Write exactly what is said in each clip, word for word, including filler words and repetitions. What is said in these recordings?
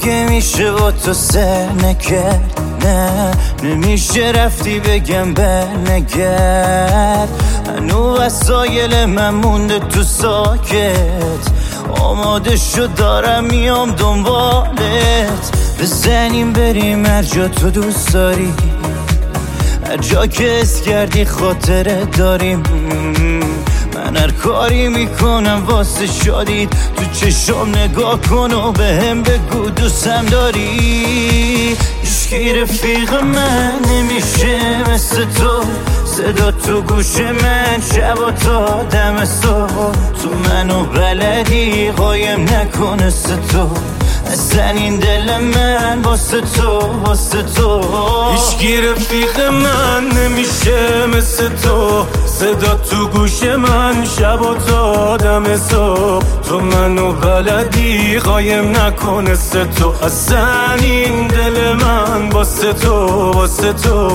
اگه میشه با تو سر نکرد، نه نمیشه رفتی بگم برنگرد. هنو وسایل من مونده تو ساکت، آماده شد دارم میام دنبالت. بزنیم بریم هر جا تو دوست داری، هر جا که اس کردی خاطره داریم. من هر کاری میکنم واسه شادید، تو چشم نگاه کن و به هم بگو دوستم داری. هیچکی رفیق من نمیشه مثل تو، صدا تو گوش من شب و تا دم صبح. تو منو بلدی قایم نکنه تو، اصلا این دل من واسه تو واسه تو. هیچکی رفیق من نمیشه مثل تو، صدا تو گوش من شب و تا دم صبح. تو منو بلدی قایم نکنه تو، اصلا این دل من واسه تو واسه تو.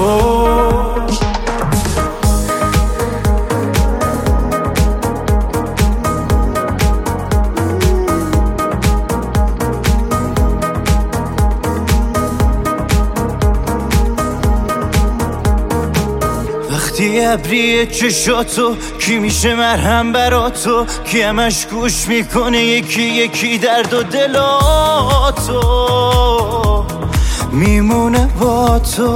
وقتی ابری چشاتو کی میشه مرهم برا تو، کی همش گوش میکنه یکی یکی درد و دلاتو، میمونه با تو.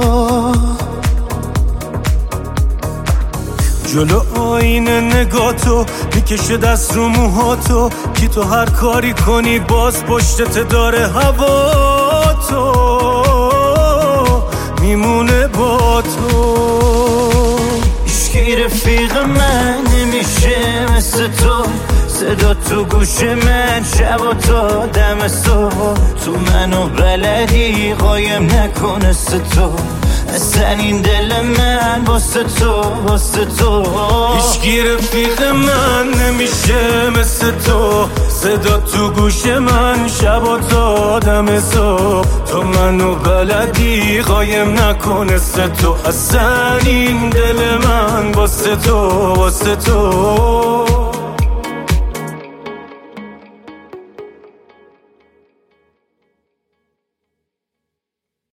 جلو آینه نگاتو میکشه دست رو موهاتو، کی تو هر کاری کنی باز پشتت داره هوا تو، میمونه با تو. هیچکی رفیق من نمیشه مثل تو، صدا تو گوش من شب و تا دم صبح. تو منو بلدی قایم نکنه تو، اصلا این دل من واسه تو واسه تو. هیچکی رفیق من نمیشه مثل تو، صدا تو گوش من شب و تا دم صبح. تو منو بلدی قایم نکنه تو، اصلا این دل من واسه تو واسه تو.